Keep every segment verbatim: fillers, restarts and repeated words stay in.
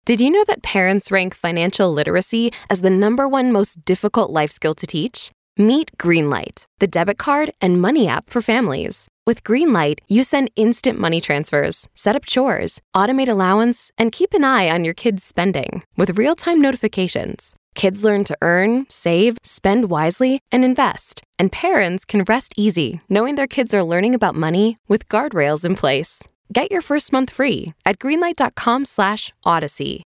Did you know that parents rank financial literacy as the number one most difficult life skill to teach? Meet Greenlight, the debit card and money app for families. With Greenlight, you send instant money transfers, set up chores, automate allowance, and keep an eye on your kids' spending with real-time notifications. Kids learn to earn, save, spend wisely, and invest. And parents can rest easy knowing their kids are learning about money with guardrails in place. Get your first month free at greenlight.com slash odyssey.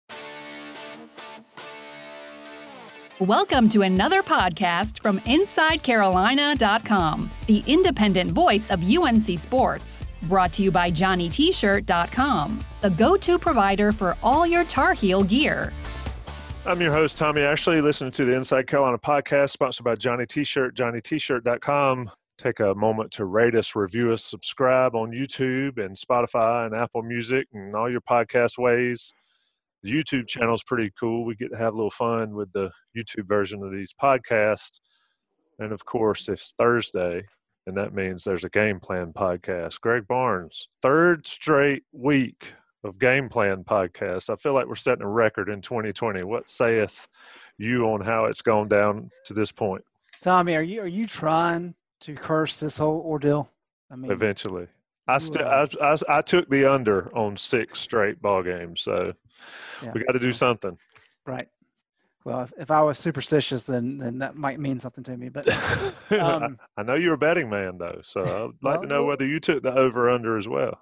Welcome to another podcast from inside carolina dot com, the independent voice of U N C sports. Brought to you by johnny t shirt dot com, the go-to provider for all your Tar Heel gear. I'm your host, Tommy Ashley, listening to the Inside Carolina podcast, sponsored by Johnny T-Shirt, johnny t shirt dot com. Take a moment to rate us, review us, subscribe on YouTube and Spotify and Apple Music and all your podcast ways. The YouTube channel is pretty cool. We get to have a little fun with the YouTube version of these podcasts. And, of course, it's Thursday, and that means there's a Game Plan podcast. Greg Barnes, third straight week of Game Plan podcasts. I feel like we're setting a record in twenty twenty. What saith you on how it's gone down to this point? Tommy, are you are you trying to curse this whole ordeal? I mean, eventually, I still I, I, I took the under on six straight ball games, so yeah, we got to do something. Right. Well, if, if I was superstitious, then then that might mean something to me. But um, I, I know you're a betting man, though, so I'd like well, to know well, whether you took the over under as well.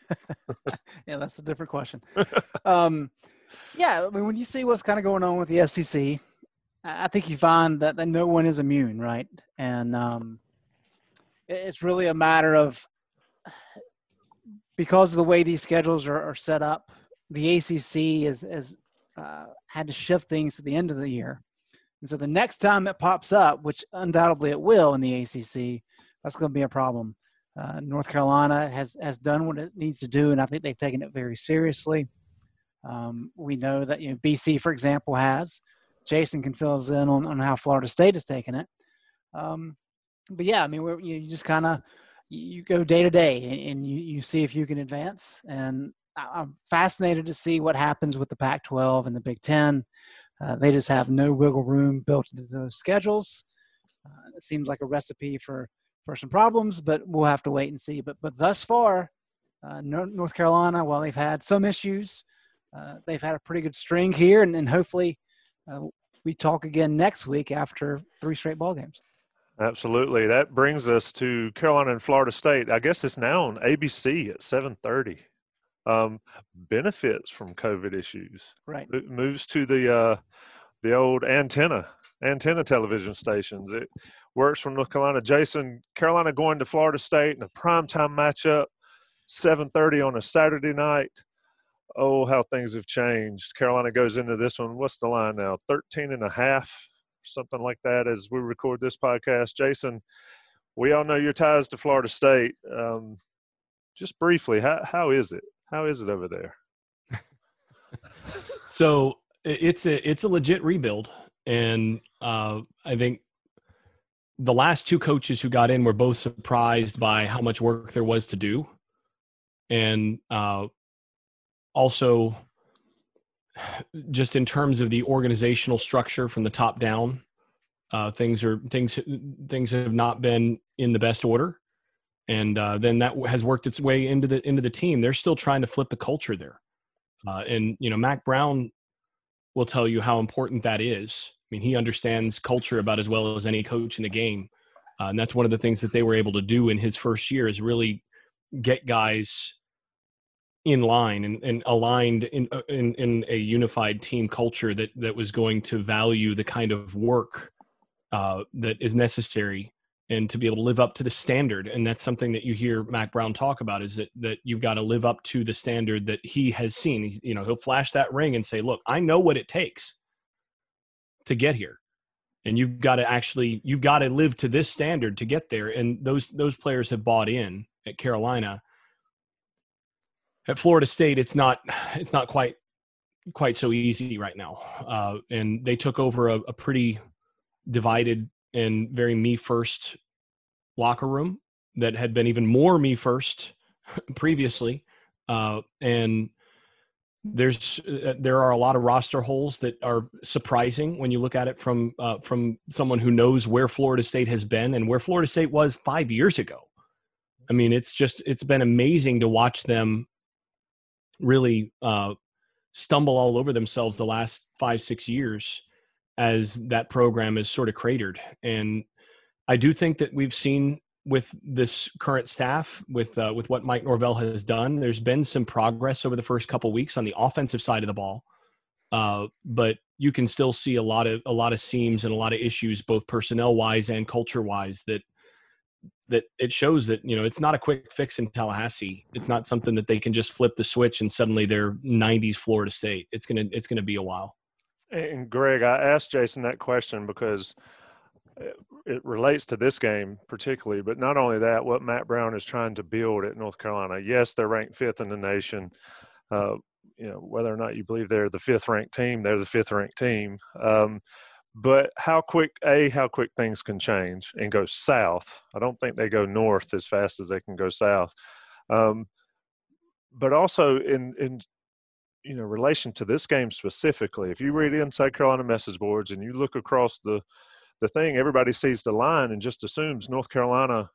Yeah, that's a different question. um, yeah, I mean, when you see what's kind of going on with the S E C, I think you find that, that no one is immune, right? And um, it's really a matter of, because of the way these schedules are, are set up, the A C C is, is uh, had to shift things to the end of the year. And so the next time it pops up, which undoubtedly it will in the A C C, that's going to be a problem. Uh, North Carolina has, has done what it needs to do, and I think they've taken it very seriously. Um, we know that, you know, B C, for example, has. Jason can fill us in on, on how Florida State has taken it. Um, but, yeah, I mean, we're, you just kind of – you go day to day, and, and you, you see if you can advance. And I'm fascinated to see what happens with the Pac twelve and the Big Ten. Uh, they just have no wiggle room built into those schedules. Uh, it seems like a recipe for – for some problems, but we'll have to wait and see. But but thus far, uh, North Carolina, while they've had some issues, uh, they've had a pretty good string here, and, and hopefully uh, we talk again next week after three straight ball games. Absolutely. That brings us to Carolina and Florida State. I guess it's now on A B C at seven thirty. Um, benefits from COVID issues. Right. It moves to the uh, the old antenna, antenna television stations. It works from North Carolina. Jason, Carolina going to Florida State in a primetime matchup, seven thirty on a Saturday night. Oh, how things have changed. Carolina goes into this one. What's the line now? thirteen and a half, something like that as we record this podcast. Jason, we all know your ties to Florida State. Um, just briefly, how how is it? How is it over there? So it's a it's a legit rebuild, and uh, I think the last two coaches who got in were both surprised by how much work there was to do, and uh, also just in terms of the organizational structure from the top down, uh, things are things things have not been in the best order, and uh, then that has worked its way into the into the team. They're still trying to flip the culture there, uh, and you know Mack Brown will tell you how important that is. I mean, he understands culture about as well as any coach in the game. Uh, and that's one of the things that they were able to do in his first year is really get guys in line and, and aligned in, in in a unified team culture that that was going to value the kind of work uh, that is necessary and to be able to live up to the standard. And that's something that you hear Mack Brown talk about, is that that you've got to live up to the standard that he has seen. He, you know, he'll flash that ring and say, look, I know what it takes to get here. And you've got to actually, you've got to live to this standard to get there. And those those players have bought in at Carolina. At Florida State, it's not it's not quite quite so easy right now. Uh, and they took over a, a pretty divided and very me first locker room that had been even more me first previously. Uh, and there's uh, there are a lot of roster holes that are surprising when you look at it from uh, from someone who knows where Florida State has been and where Florida State was five years ago. I mean, it's just it's been amazing to watch them really uh, stumble all over themselves the last five six years as that program is sort of cratered. And I do think that we've seen with this current staff, with uh, with what Mike Norvell has done, there's been some progress over the first couple of weeks on the offensive side of the ball, uh, but you can still see a lot of a lot of seams and a lot of issues, both personnel wise and culture wise. That that it shows that, you know, it's not a quick fix in Tallahassee. It's not something that they can just flip the switch and suddenly they're nineties Florida State. It's gonna it's gonna be a while. And Greg, I asked Jason that question because it relates to this game particularly, but not only that, what Mack Brown is trying to build at North Carolina. Yes, they're ranked fifth in the nation. Uh, you know, whether or not you believe they're the fifth ranked team, they're the fifth ranked team. Um, but how quick, A, how quick things can change and go south. I don't think they go north as fast as they can go south. Um, but also in, in, you know, relation to this game specifically, if you read Inside Carolina message boards and you look across the, the thing, everybody sees the line and just assumes North Carolina,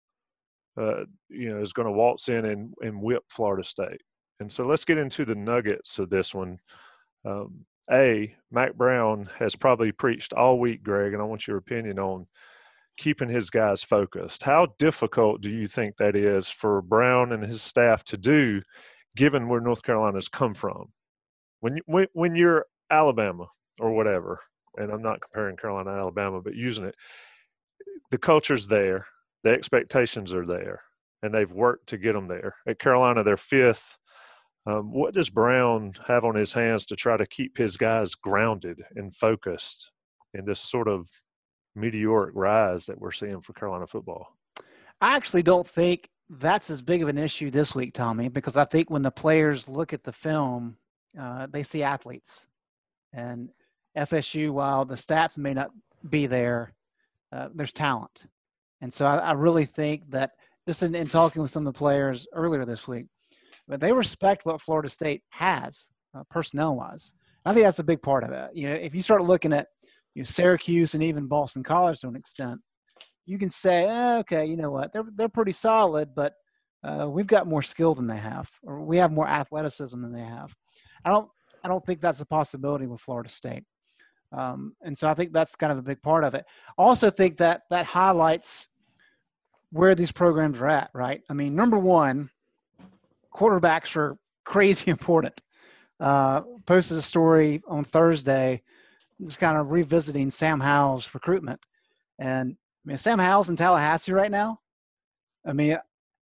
uh, you know, is going to waltz in and, and whip Florida State. And so let's get into the nuggets of this one. Um, A, Mack Brown has probably preached all week, Greg, and I want your opinion on keeping his guys focused. How difficult do you think that is for Brown and his staff to do, given where North Carolina's come from? When, you, when, when you're Alabama or whatever, and I'm not comparing Carolina to Alabama, but using it, the culture's there, the expectations are there, and they've worked to get them there. At Carolina, they're fifth. Um, what does Brown have on his hands to try to keep his guys grounded and focused in this sort of meteoric rise that we're seeing for Carolina football? I actually don't think that's as big of an issue this week, Tommy, because I think when the players look at the film, uh, they see athletes. And F S U, while the stats may not be there, uh, there's talent. And so I, I really think that just in, in talking with some of the players earlier this week, but they respect what Florida State has uh, personnel-wise. I think that's a big part of it. You know, if you start looking at you know, Syracuse and even Boston College to an extent, you can say, eh, okay, you know what, they're they're pretty solid, but uh, we've got more skill than they have, or we have more athleticism than they have. I don't I don't think that's a possibility with Florida State. Um, and so I think that's kind of a big part of it. I also think that that highlights where these programs are at, right? I mean, number one, quarterbacks are crazy important. Uh, posted a story on Thursday just kind of revisiting Sam Howell's recruitment. And, I mean, Sam Howell's in Tallahassee right now. I mean,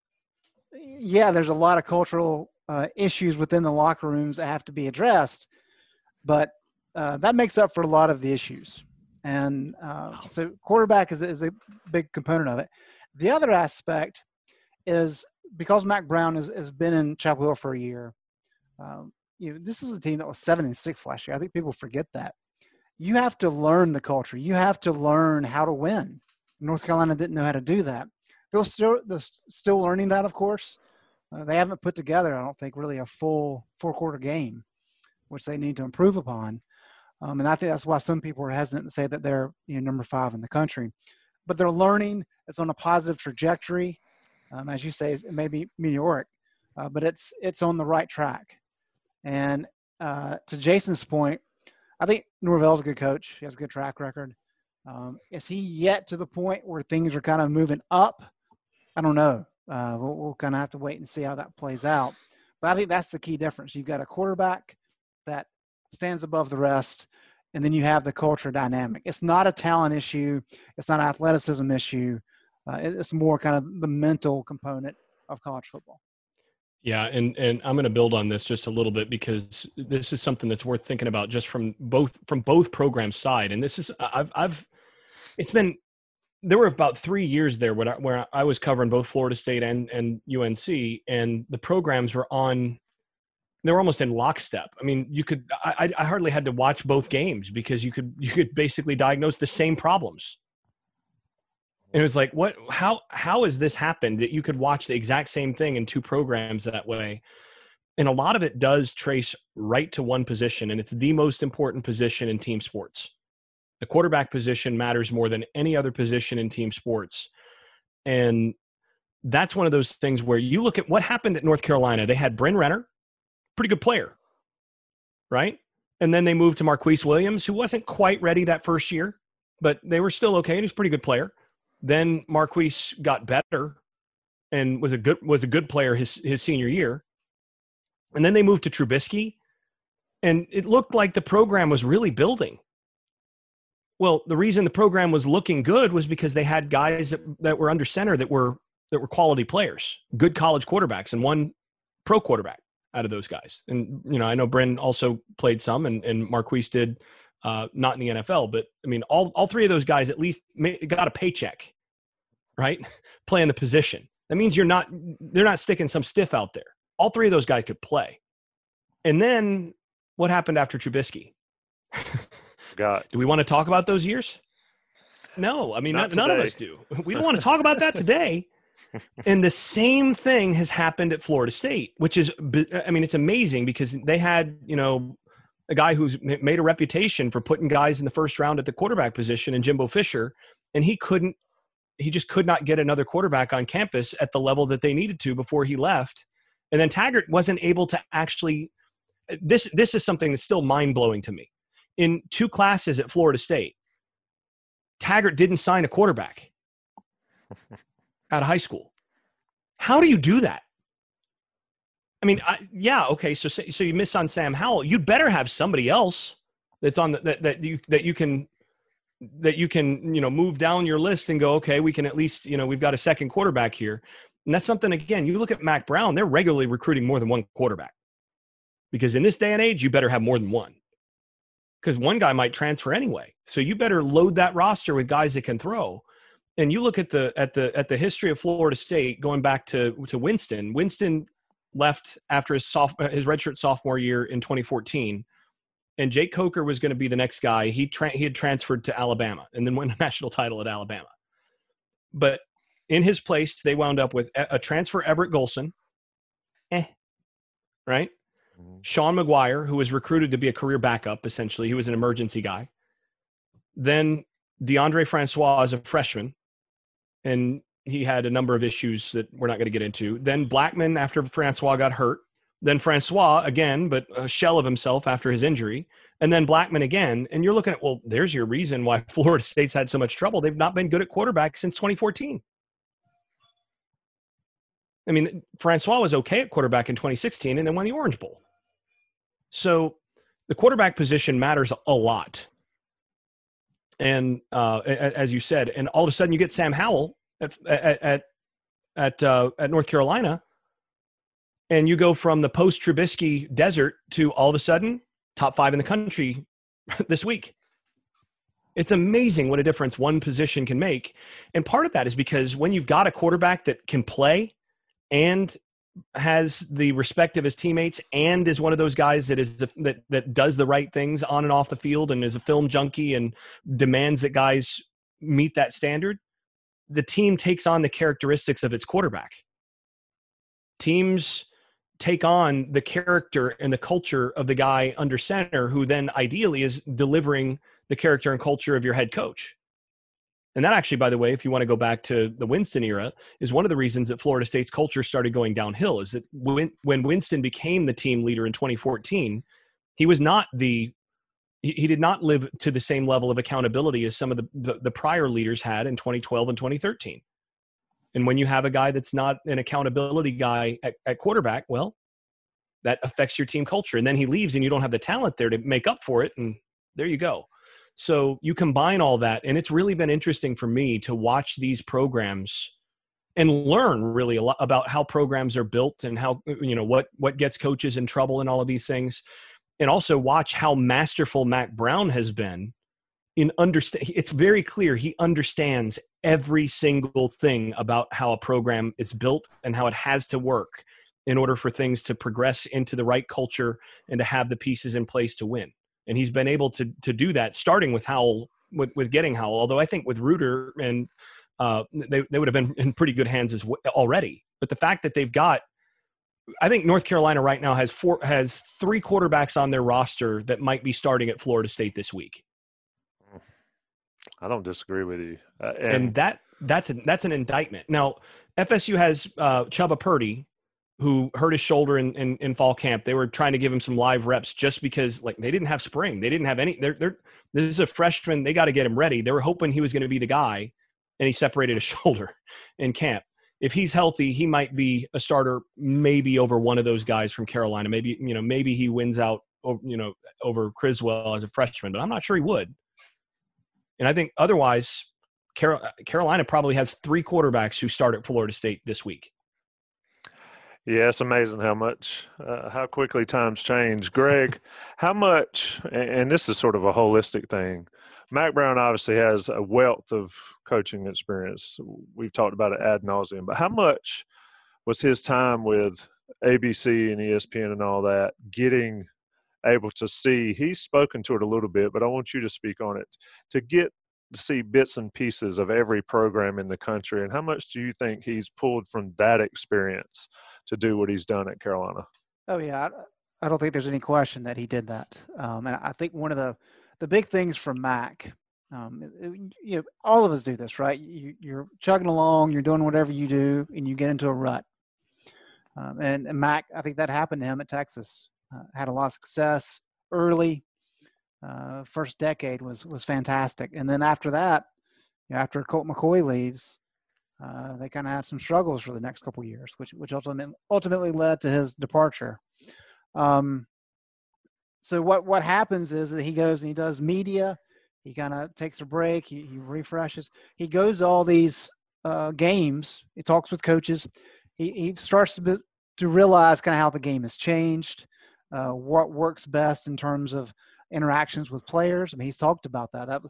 yeah, there's a lot of cultural uh, issues within the locker rooms that have to be addressed, but uh, that makes up for a lot of the issues. And uh, so quarterback is, is a big component of it. The other aspect is because Mack Brown has, has been in Chapel Hill for a year, um, you know, this is a team that was seven and six last year. I think people forget that. You have to learn the culture. You have to learn how to win. North Carolina didn't know how to do that. They're still, they're still learning that, of course. Uh, they haven't put together, I don't think, really a full four-quarter game, which they need to improve upon. Um, and I think that's why some people are hesitant to say that they're you know, number five in the country. But they're learning. It's on a positive trajectory. Um, as you say, it may be meteoric, uh, but it's it's on the right track. And uh, to Jason's point, I think Norvell's a good coach. He has a good track record. Um, is he yet to the point where things are kind of moving up? I don't know. Uh, we'll, we'll kind of have to wait and see how that plays out. But I think that's the key difference. You've got a quarterback that stands above the rest, and then you have the culture dynamic. It's not a talent issue. It's not an athleticism issue. Uh, it's more kind of the mental component of college football. Yeah, and and I'm going to build on this just a little bit because this is something that's worth thinking about just from both from both programs' side. And this is I've I've it's been there were about three years there where I, where I was covering both Florida State and and U N C, and the programs were on. They were almost in lockstep. I mean, you could I, I hardly had to watch both games because you could you could basically diagnose the same problems. And it was like, what? How how has this happened that you could watch the exact same thing in two programs that way? And a lot of it does trace right to one position, and it's the most important position in team sports. The quarterback position matters more than any other position in team sports. And that's one of those things where you look at what happened at North Carolina. They had Bryn Renner, pretty good player, right? And then they moved to Marquise Williams, who wasn't quite ready that first year, but they were still okay, and he was a pretty good player. Then Marquise got better and was a good was a good player his his senior year. And then they moved to Trubisky, and it looked like the program was really building. Well, the reason the program was looking good was because they had guys that, that were under center that were that were quality players, good college quarterbacks, and one pro quarterback out of those guys. And, you know, I know Bryn also played some, and, and Marquise did, uh, not in the N F L. But, I mean, all, all three of those guys at least got a paycheck, right, playing the position. That means you're not – they're not sticking some stiff out there. All three of those guys could play. And then what happened after Trubisky? God. Do we want to talk about those years? No. I mean, Not none of today. us do. We don't want to talk about that today. And the same thing has happened at Florida State, which is, I mean, it's amazing because they had, you know, a guy who's made a reputation for putting guys in the first round at the quarterback position in Jimbo Fisher, and he couldn't, he just could not get another quarterback on campus at the level that they needed to before he left. And then Taggart wasn't able to actually, this, this is something that's still mind-blowing to me. In two classes at Florida State, Taggart didn't sign a quarterback out of high school. How do you do that? I mean, I, yeah, okay. So, so you miss on Sam Howell. You'd better have somebody else that's on the, that that you that you can that you can you know move down your list and go, okay, we can at least you know we've got a second quarterback here. And that's something, again, you look at Mac Brown, they're regularly recruiting more than one quarterback, because in this day and age, you better have more than one, because one guy might transfer anyway. So you better load that roster with guys that can throw. And you look at the at the at the history of Florida State going back to to Winston. Winston left after his soft his redshirt sophomore year in twenty fourteen, and Jake Coker was going to be the next guy. He tra- he had transferred to Alabama and then won a national title at Alabama. But in his place, they wound up with a, a transfer Everett Golson, eh, right? Mm-hmm. Sean McGuire, who was recruited to be a career backup, essentially. He was an emergency guy. Then DeAndre Francois as a freshman, and he had a number of issues that we're not going to get into. Then Blackman after Francois got hurt. Then Francois again, but a shell of himself after his injury. And then Blackman again. And you're looking at, well, there's your reason why Florida State's had so much trouble. They've not been good at quarterback since twenty fourteen. I mean, Francois was okay at quarterback in twenty sixteen and then won the Orange Bowl. So the quarterback position matters a lot. And uh, as you said, and all of a sudden you get Sam Howell at at at at, uh, at North Carolina, and you go from the post-Trubisky desert to all of a sudden top five in the country this week. It's amazing what a difference one position can make. And part of that is because when you've got a quarterback that can play and has the respect of his teammates and is one of those guys that is that that does the right things on and off the field and is a film junkie and demands that guys meet that standard, the team takes on the characteristics of its quarterback. Teams take on the character and the culture of the guy under center, who then ideally is delivering the character and culture of your head coach. And that actually, by the way, if you want to go back to the Winston era, is one of the reasons that Florida State's culture started going downhill, is that when, when Winston became the team leader in twenty fourteen, he was not the, he, he did not live to the same level of accountability as some of the, the, the prior leaders had in twenty twelve and twenty thirteen. And when you have a guy that's not an accountability guy at, at quarterback, well, that affects your team culture. And then he leaves and you don't have the talent there to make up for it. And there you go. So you combine all that, and it's really been interesting for me to watch these programs and learn really a lot about how programs are built and how, you know, what, what gets coaches in trouble and all of these things. And also watch how masterful Mac Brown has been in understand. It's very clear he understands every single thing about how a program is built and how it has to work in order for things to progress into the right culture and to have the pieces in place to win. And he's been able to to do that, starting with Howell, with, with getting Howell. Although I think with Reuter, and uh, they, they would have been in pretty good hands as w- already. But the fact that they've got I think North Carolina right now has four has three quarterbacks on their roster that might be starting at Florida State this week. I don't disagree with you. Uh, and, and that that's a, that's an indictment. Now, F S U has uh, Chubba Purdy, who hurt his shoulder in, in, in fall camp. They were trying to give him some live reps just because, like, they didn't have spring. They didn't have any. They're, they're, this is a freshman. They got to get him ready. They were hoping he was going to be the guy, and he separated his shoulder in camp. If he's healthy, he might be a starter, maybe over one of those guys from Carolina. Maybe, you know, maybe he wins out, you know, over Criswell as a freshman, but I'm not sure he would. And I think otherwise, Carol, Carolina probably has three quarterbacks who start at Florida State this week. Yeah, it's amazing how much, uh, how quickly times change. Greg, how much, and this is sort of a holistic thing, Mack Brown obviously has a wealth of coaching experience. We've talked about it ad nauseum, but how much was his time with A B C and E S P N and all that getting able to see, he's spoken to it a little bit, but I want you to speak on it, to get to see bits and pieces of every program in the country, and how much do you think he's pulled from that experience to do what he's done at Carolina? Oh, yeah. I, I don't think there's any question that he did that. Um, and I think one of the, the big things from Mack, um, it, you know, all of us do this, right? You, you're chugging along, you're doing whatever you do, and you get into a rut. Um, and, and Mack, I think that happened to him at Texas. Uh, had a lot of success early. Uh, first decade was was fantastic, and then after that, you know, after Colt McCoy leaves, uh, they kind of had some struggles for the next couple of years, which which ultimately ultimately led to his departure. Um, so what what happens is that he goes and he does media. He kind of takes a break. He, he refreshes. He goes to all these uh, games. He talks with coaches. He he starts to be, to realize kind of how the game has changed. Uh, what works best in terms of interactions with players. I mean, he's talked about that. that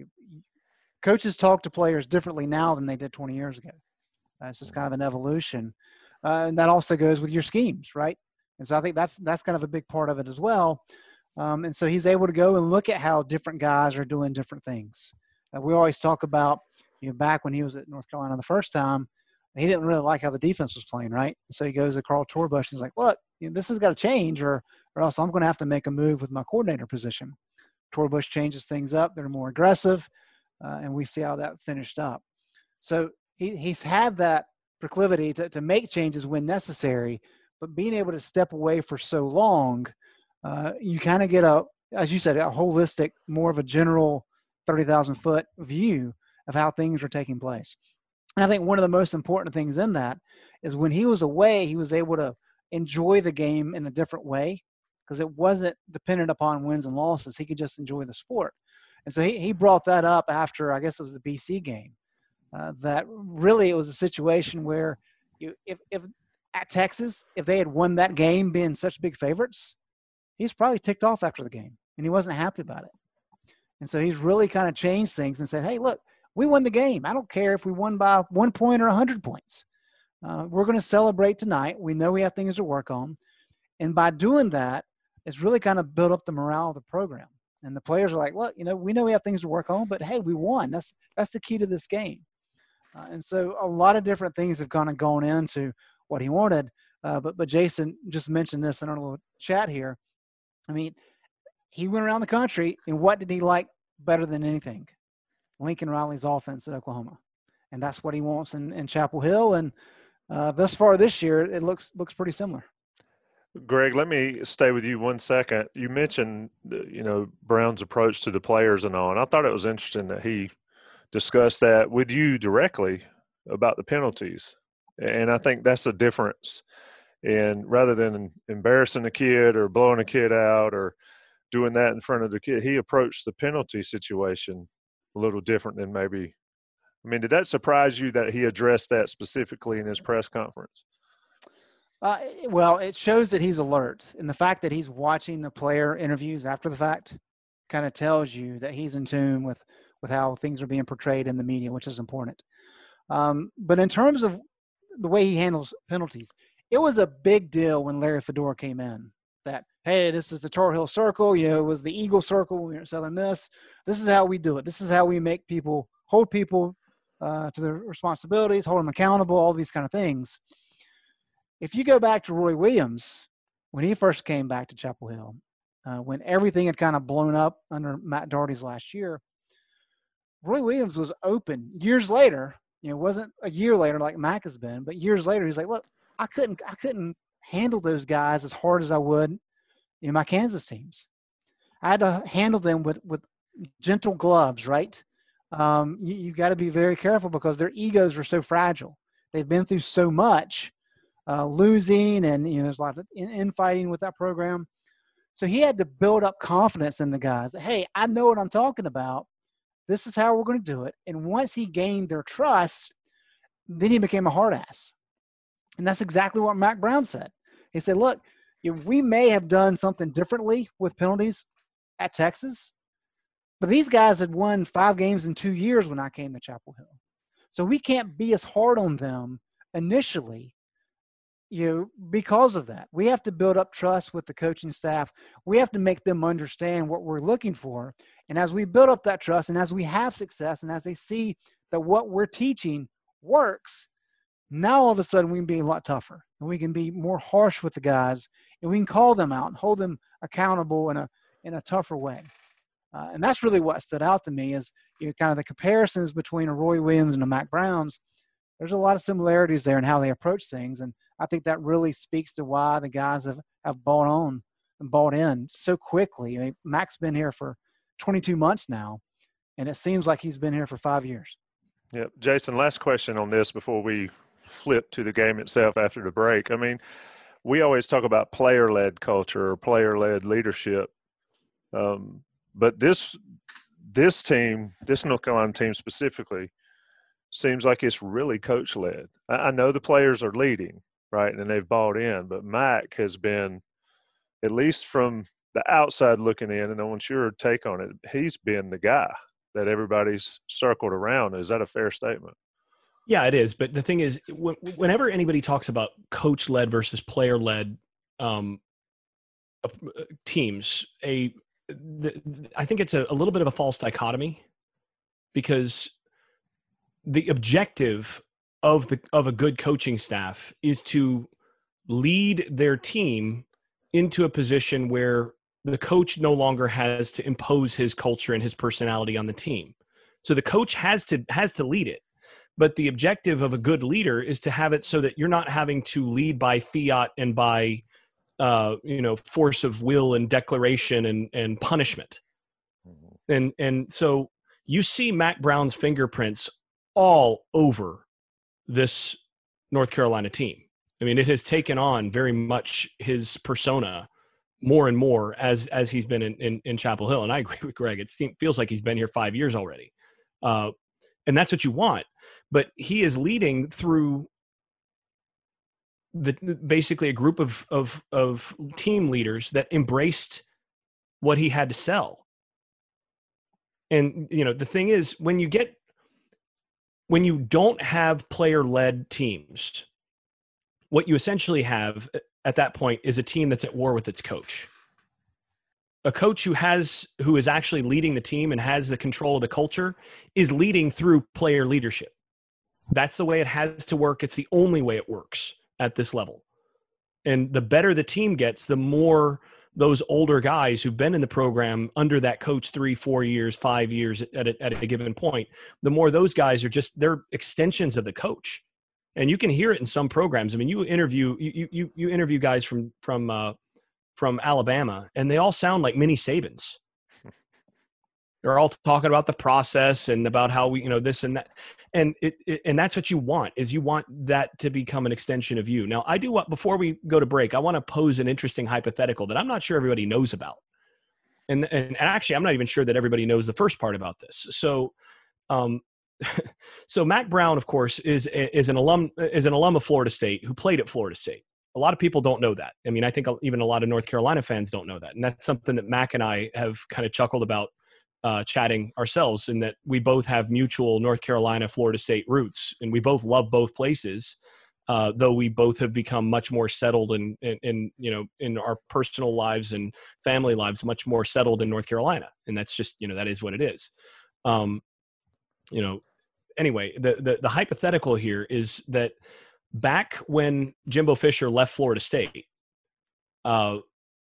coaches talk to players differently now than they did twenty years ago. Uh, it's just kind of an evolution. Uh, and that also goes with your schemes, right? And so I think that's that's kind of a big part of it as well. Um, and so he's able to go and look at how different guys are doing different things. Uh, we always talk about, you know, back when he was at North Carolina the first time, he didn't really like how the defense was playing, right? So he goes to Carl Torbush and he's like, look, you know, this has got to change or, or else I'm going to have to make a move with my coordinator position. Torbush changes things up. They're more aggressive, uh, and we see how that finished up. So he, he's had that proclivity to, to make changes when necessary, but being able to step away for so long, uh, you kind of get a, as you said, a holistic, more of a general thirty thousand foot view of how things are taking place. And I think one of the most important things in that is when he was away, he was able to enjoy the game in a different way because it wasn't dependent upon wins and losses. He could just enjoy the sport. And so he, he brought that up after, I guess it was the B C game, uh, that really it was a situation where you, if, if at Texas, if they had won that game being such big favorites, he's probably ticked off after the game and he wasn't happy about it. And so he's really kind of changed things and said, hey, look, we won the game. I don't care if we won by one point or a hundred points. Uh, we're going to celebrate tonight. We know we have things to work on. And by doing that, it's really kind of built up the morale of the program. And the players are like, look, you know, we know we have things to work on, but hey, we won. That's, that's the key to this game. Uh, and so a lot of different things have kind of gone into what he wanted. Uh, but, but Jason just mentioned this in our little chat here. I mean, he went around the country and what did he like better than anything? Lincoln Riley's offense at Oklahoma. And that's what he wants in, in Chapel Hill. And uh, thus far this year, it looks looks pretty similar. Greg, let me stay with you one second. You mentioned, you know, Brown's approach to the players and all, and I thought it was interesting that he discussed that with you directly about the penalties. And I think that's a difference. And rather than embarrassing a kid or blowing a kid out or doing that in front of the kid, he approached the penalty situation a little different than maybe – I mean, did that surprise you that he addressed that specifically in his press conference? Uh, well, it shows that he's alert. And the fact that he's watching the player interviews after the fact kind of tells you that he's in tune with, with how things are being portrayed in the media, which is important. Um, but in terms of the way he handles penalties, it was a big deal when Larry Fedora came in that, hey, this is the Tar Heel Circle. You know, it was the Eagle Circle when we were at Southern Miss. This is how we do it. This is how we make people – hold people uh, to their responsibilities, hold them accountable, all these kind of things. if you go back to Roy Williams, when he first came back to Chapel Hill, uh, when everything had kind of blown up under Matt Doherty's last year, Roy Williams was open years later. You know, it wasn't a year later like Mac has been, but years later, he's like, look, I couldn't, I couldn't handle those guys as hard as I would in my Kansas teams. I had to handle them with, with gentle gloves, right? Um, you, you got to be very careful because their egos are so fragile. They've been through so much, uh, losing, and you know, there's a lot of in, infighting with that program. So he had to build up confidence in the guys. That, hey, I know what I'm talking about. This is how we're going to do it. And once he gained their trust, then he became a hard ass. And that's exactly what Mack Brown said. He said, look, you know, we may have done something differently with penalties at Texas, but these guys had won five games in two years when I came to Chapel Hill. So we can't be as hard on them initially, you know, because of that. We have to build up trust with the coaching staff. We have to make them understand what we're looking for. And as we build up that trust and as we have success and as they see that what we're teaching works, now all of a sudden we can be a lot tougher and we can be more harsh with the guys and we can call them out and hold them accountable in a in a tougher way. Uh, and that's really what stood out to me is, you know, kind of the comparisons between a Roy Williams and a Mack Brown's. There's a lot of similarities there in how they approach things. And I think that really speaks to why the guys have, have bought on and bought in so quickly. I mean, Mac's been here for twenty-two months now, and it seems like he's been here for five years. Yep. Jason, last question on this before we flip to the game itself after the break. I mean, we always talk about player-led culture or player-led leadership. Um, but this this team, this North Carolina team specifically, seems like it's really coach-led. I, I know the players are leading, right, and they've bought in, but Mac has been, at least from the outside looking in, and I want your take on it, he's been the guy that everybody's circled around. Is that a fair statement? Yeah, it is. But the thing is, whenever anybody talks about coach-led versus player-led um, teams, a the, I think it's a, a little bit of a false dichotomy, because the objective of the of a good coaching staff is to lead their team into a position where the coach no longer has to impose his culture and his personality on the team. So the coach has to has to lead it. But the objective of a good leader is to have it so that you're not having to lead by fiat and by uh, you know, force of will and declaration and, and punishment. And and so you see Mack Brown's fingerprints all over this North Carolina team. I mean, it has taken on very much his persona more and more as as he's been in, in, in Chapel Hill. And I agree with Greg. It seems, feels like he's been here five years already. Uh, and that's what you want. But he is leading through the basically a group of, of, of team leaders that embraced what he had to sell. And, you know, the thing is, when you get, when you don't have player-led teams, what you essentially have at that point is a team that's at war with its coach. A coach who has, who is actually leading the team and has the control of the culture is leading through player leadership. That's the way it has to work. It's the only way it works at this level. And the better the team gets, the more those older guys who've been in the program under that coach three, four years, five years at a, at a given point, the more those guys are just, they're extensions of the coach. And you can hear it in some programs. I mean, you interview, you, you, you interview guys from, from, uh, from Alabama, and they all sound like mini Sabans. They're all talking about the process and about how we, you know, this and that. And it, it, and that's what you want, is you want that to become an extension of you. Now, I do what, before we go to break, I want to pose an interesting hypothetical that I'm not sure everybody knows about. And, and, and actually, I'm not even sure that everybody knows the first part about this. So, um, so Mack Brown, of course, is, is an alum, is an alum of Florida State who played at Florida State. A lot of people don't know that. I mean, I think even a lot of North Carolina fans don't know that. And that's something that Mac and I have kind of chuckled about uh, chatting ourselves, in that we both have mutual North Carolina, Florida State roots, and we both love both places, uh, though we both have become much more settled in, in, in, you know, in our personal lives and family lives, much more settled in North Carolina. And that's just, you know, that is what it is. Um, you know, anyway, the, the, the hypothetical here is that back when Jimbo Fisher left Florida State, uh,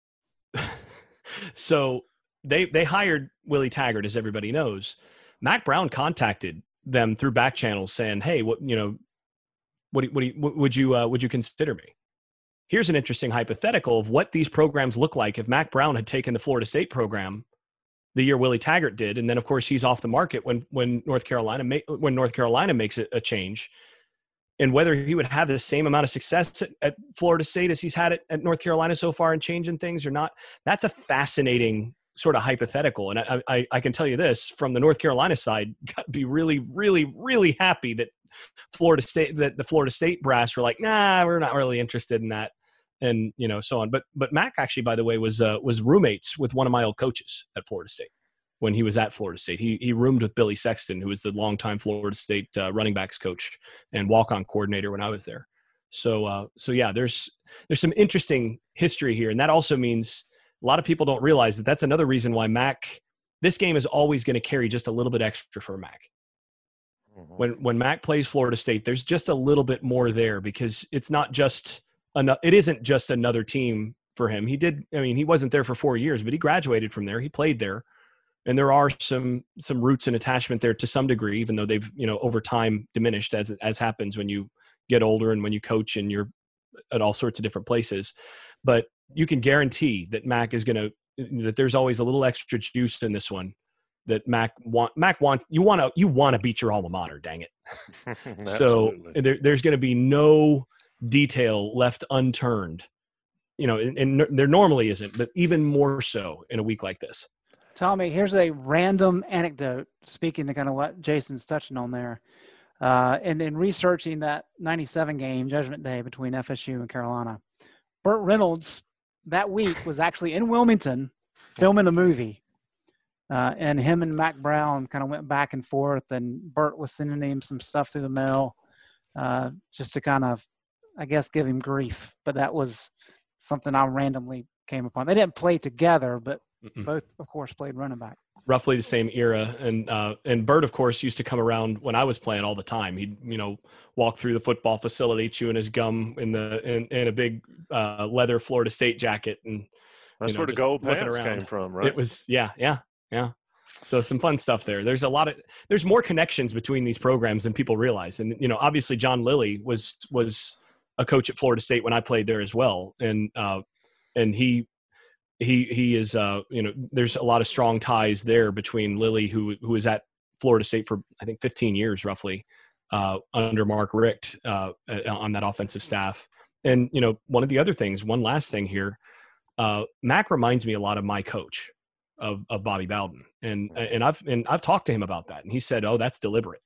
so they they hired Willie Taggart, as everybody knows. Mack Brown contacted them through back channels saying, "Hey, what you know, what do, what, do you, what would you uh, would you consider me?" Here's an interesting hypothetical of what these programs look like if Mack Brown had taken the Florida State program the year Willie Taggart did, and then of course he's off the market when when North Carolina ma- when North Carolina makes a, a change, and whether he would have the same amount of success at, at Florida State as he's had it at North Carolina so far in changing things or not. That's a fascinating sort of hypothetical, and I, I, I can tell you this from the North Carolina side, got to be really, really, really happy that Florida State that the Florida State brass were like, nah, we're not really interested in that. And, you know, so on. But but Mack actually, by the way, was uh, was roommates with one of my old coaches at Florida State when he was at Florida State. He he roomed with Billy Sexton, who was the longtime Florida State uh, running backs coach and walk-on coordinator when I was there. So uh, so yeah, there's there's some interesting history here, and that also means a lot of people don't realize that that's another reason why Mack. This game is always going to carry just a little bit extra for Mack. Mm-hmm. When when Mack plays Florida State, there's just a little bit more there because it's not just. It isn't just another team for him. He did. I mean, he wasn't there for four years, but he graduated from there. He played there, and there are some some roots and attachment there to some degree, even though they've you know over time diminished as as happens when you get older and when you coach and you're at all sorts of different places. But you can guarantee that Mack is going to that there's always a little extra juice in this one. That Mack want Mack want you want to you want to beat your alma mater. Dang it! So there, there's going to be no detail left unturned, you know, and, and there normally isn't, but even more so in a week like this. Tommy, here's a random anecdote, speaking to kind of what Jason's touching on there. Uh, and in researching that ninety-seven game, Judgment Day, between F S U and Carolina, Burt Reynolds that week was actually in Wilmington filming a movie. Uh, and him and Mack Brown kind of went back and forth, and Burt was sending him some stuff through the mail uh, just to kind of, I guess, give him grief. But that was something I randomly came upon. They didn't play together, but Mm-mm. both, of course, played running back. Roughly the same era. And uh, and Burt, of course, used to come around when I was playing all the time. He'd, you know, walk through the football facility chewing his gum in the in, in a big uh, leather Florida State jacket. And that's you know, where the gold pants came from, right? It was, yeah, yeah, yeah. So some fun stuff there. There's a lot of – there's more connections between these programs than people realize. And, you know, obviously John Lilly was was – a coach at Florida State when I played there as well. And, uh, and he, he, he is, uh, you know, there's a lot of strong ties there between Lilly, who, who was at Florida State for, I think fifteen years roughly, uh, under Mark Richt, uh, on that offensive staff. And, you know, one of the other things, one last thing here, uh, Mack reminds me a lot of my coach of, of Bobby Bowden. And, and I've, and I've talked to him about that. And he said, oh, that's deliberate.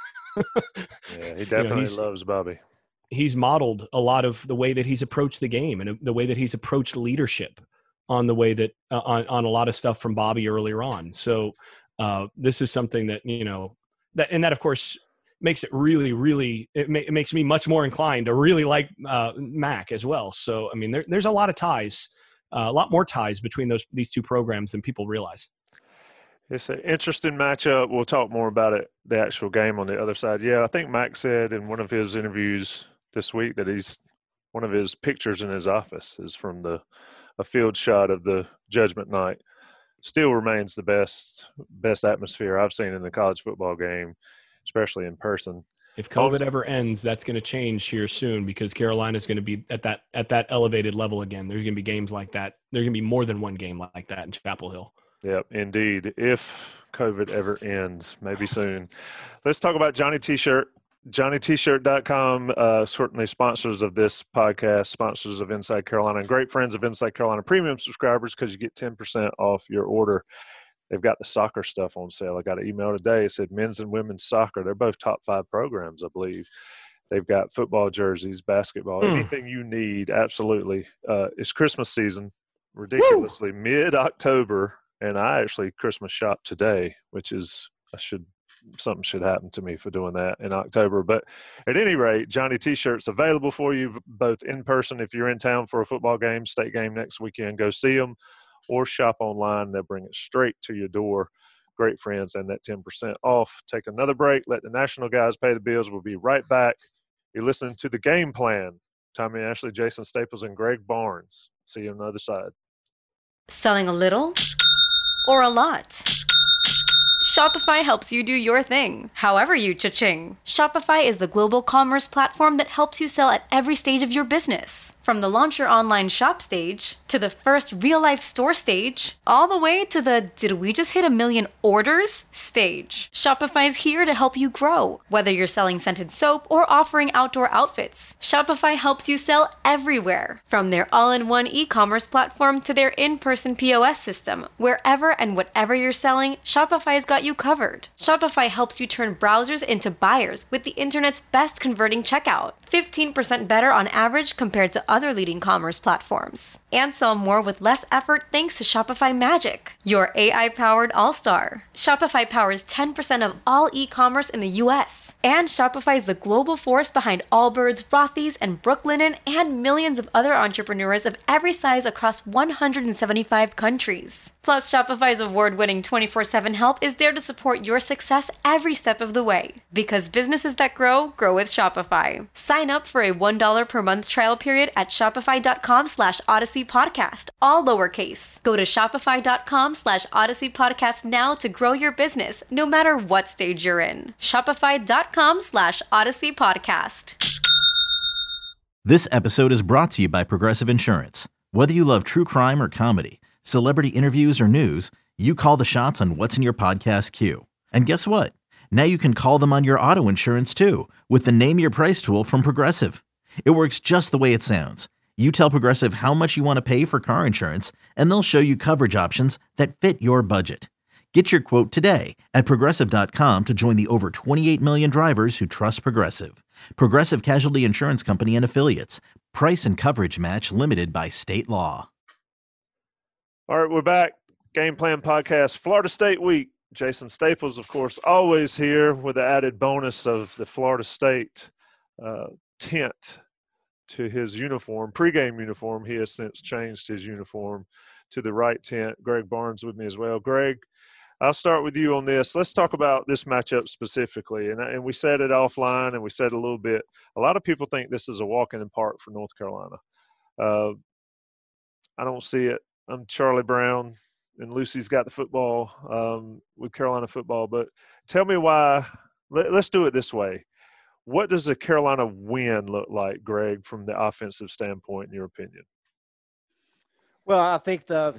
Yeah, he definitely you know, loves Bobby. He's modeled a lot of the way that he's approached the game and the way that he's approached leadership on the way that uh, on, on a lot of stuff from Bobby earlier on. So uh, this is something that, you know, that, and that of course makes it really, really, it, ma- it makes me much more inclined to really like uh, Mack as well. So, I mean, there, there's a lot of ties, uh, a lot more ties between those, these two programs than people realize. It's an interesting matchup. We'll talk more about it, the actual game on the other side. Yeah, I think Mack said in one of his interviews this week that he's one of his pictures in his office is from the a field shot of the Judgment Night. Still remains the best best atmosphere I've seen in the college football game, especially in person. If COVID ever ends, that's going to change here soon because Carolina's going to be at that at that elevated level again. There's going to be games like that. There's going to be more than one game like that in Chapel Hill. Yep, indeed. If COVID ever ends, maybe soon. Let's talk about Johnny T-Shirt. Johnny T Shirt dot com, uh, certainly sponsors of this podcast, sponsors of Inside Carolina, and great friends of Inside Carolina Premium subscribers because you get ten percent off your order. They've got the soccer stuff on sale. I got an email today. It said men's and women's soccer. They're both top five programs, I believe. They've got football jerseys, basketball, mm. anything you need, absolutely. Uh, it's Christmas season, ridiculously, Woo! mid-October, and I actually Christmas shop today, which is – I should – something should happen to me for doing that in October. But at any rate, Johnny T-Shirts available for you both in person if you're in town for a football game, state game next weekend, go see them, or shop online. They'll bring it straight to your door. Great friends and that ten percent off. Take another break. Let the national guys pay the bills. We'll be right back. You're listening to The Game Plan. Tommy Ashley, Jason Staples, and Greg Barnes. See you on the other side. Selling a little or a lot? Shopify helps you do your thing, however you cha-ching. Shopify is the global commerce platform that helps you sell at every stage of your business. From the launch your online shop stage, to the first real-life store stage, all the way to the did we just hit a million orders stage. Shopify's here to help you grow. Whether you're selling scented soap or offering outdoor outfits, Shopify helps you sell everywhere. From their all-in-one e-commerce platform to their in-person P O S system, wherever and whatever you're selling, Shopify's got you covered. Shopify helps you turn browsers into buyers with the internet's best converting checkout. fifteen percent better on average compared to other leading commerce platforms. And sell more with less effort thanks to Shopify Magic, your A I-powered all-star. Shopify powers ten percent of all e-commerce in the U S. And Shopify is the global force behind Allbirds, Rothy's, and Brooklinen, and millions of other entrepreneurs of every size across one hundred seventy-five countries. Plus, Shopify's award-winning twenty-four seven help is there to support your success every step of the way. Because businesses that grow, grow with Shopify. Sign up for a one dollar per month trial period at shopify.com slash Odyssey Podcast, all lowercase. Go to shopify.com slash Odyssey Podcast now to grow your business, no matter what stage you're in. Shopify.com slash Odyssey Podcast. This episode is brought to you by Progressive Insurance. Whether you love true crime or comedy, celebrity interviews or news, you call the shots on what's in your podcast queue. And guess what? Now you can call them on your auto insurance too with the Name Your Price tool from Progressive. It works just the way it sounds. You tell Progressive how much you want to pay for car insurance, and they'll show you coverage options that fit your budget. Get your quote today at Progressive dot com to join the over twenty-eight million drivers who trust Progressive. Progressive Casualty Insurance Company and Affiliates. Price and coverage match limited by state law. All right, we're back. Game Plan Podcast, Florida State Week. Jason Staples, of course, always here with the added bonus of the Florida State uh, tint to his uniform, pregame uniform. He has since changed his uniform to the right tint. Greg Barnes with me as well. Greg, I'll start with you on this. Let's talk about this matchup specifically. And, and we said it offline and we said a little bit. A lot of people think this is a walk in the park for North Carolina. Uh, I don't see it. I'm Charlie Brown. And Lucy's got the football um, with Carolina football. But tell me why let, – let's do it this way. What does a Carolina win look like, Greg, from the offensive standpoint, in your opinion? Well, I think the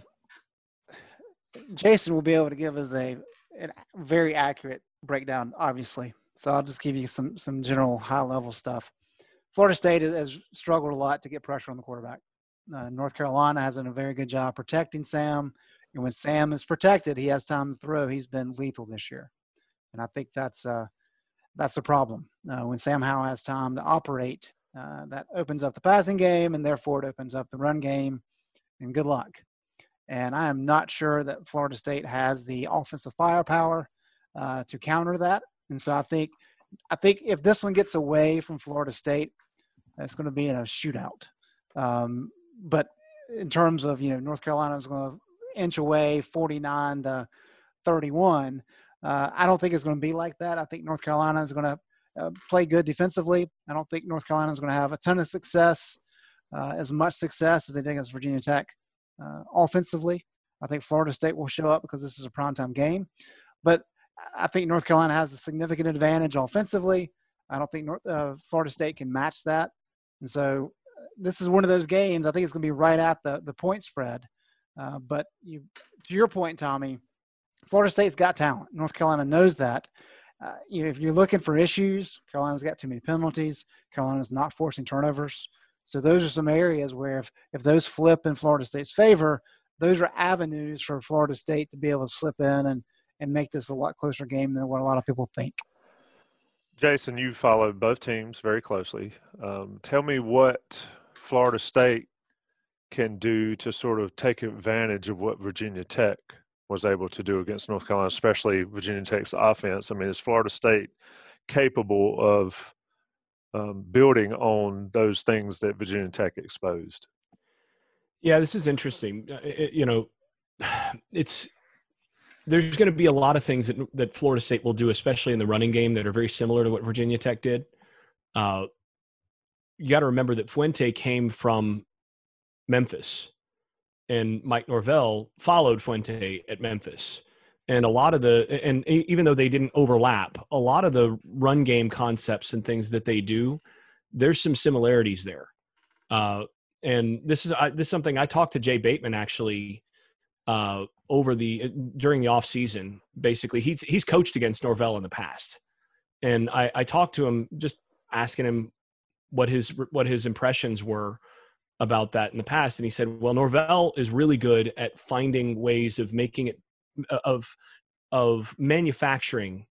Jason will be able to give us a, a very accurate breakdown, obviously. So I'll just give you some some general high-level stuff. Florida State has struggled a lot to get pressure on the quarterback. Uh, North Carolina has done a very good job protecting Sam. And when Sam is protected, he has time to throw. He's been lethal this year. And I think that's uh, that's the problem. Uh, when Sam Howell has time to operate, uh, that opens up the passing game, and therefore it opens up the run game. And good luck. And I am not sure that Florida State has the offensive firepower uh, to counter that. And so I think I think if this one gets away from Florida State, it's going to be in a shootout. Um, but in terms of, you know, North Carolina is going to inch away forty-nine to thirty-one. Uh, I don't think it's going to be like that. I think North Carolina is going to uh, play good defensively. I don't think North Carolina is going to have a ton of success, uh, as much success as they did against Virginia Tech uh, offensively. I think Florida State will show up because this is a primetime game. But I think North Carolina has a significant advantage offensively. I don't think North, uh, Florida State can match that. And so this is one of those games. I think it's going to be right at the, the point spread. Uh, but you, to your point, Tommy, Florida State's got talent. North Carolina knows that. Uh, you know, if you're looking for issues, Carolina's got too many penalties. Carolina's not forcing turnovers. So those are some areas where if, if those flip in Florida State's favor, those are avenues for Florida State to be able to slip in and, and make this a lot closer game than what a lot of people think. Jason, you followed both teams very closely. Um, tell me what Florida State can do to sort of take advantage of what Virginia Tech was able to do against North Carolina, especially Virginia Tech's offense. I mean, is Florida State capable of um, building on those things that Virginia Tech exposed? Yeah, this is interesting. It, you know, it's there's going to be a lot of things that, that Florida State will do, especially in the running game, that are very similar to what Virginia Tech did. Uh, you got to remember that Fuente came from Memphis, and Mike Norvell followed Fuente at Memphis. And a lot of the, and even though they didn't overlap, a lot of the run game concepts and things that they do, there's some similarities there. Uh, and this is, I, this is something I talked to Jay Bateman actually uh, over the, during the off season. Basically, he's, he's coached against Norvell in the past. And I, I talked to him, just asking him what his, what his impressions were about that in the past. And he said, well, Norvell is really good at finding ways of making it, of of manufacturing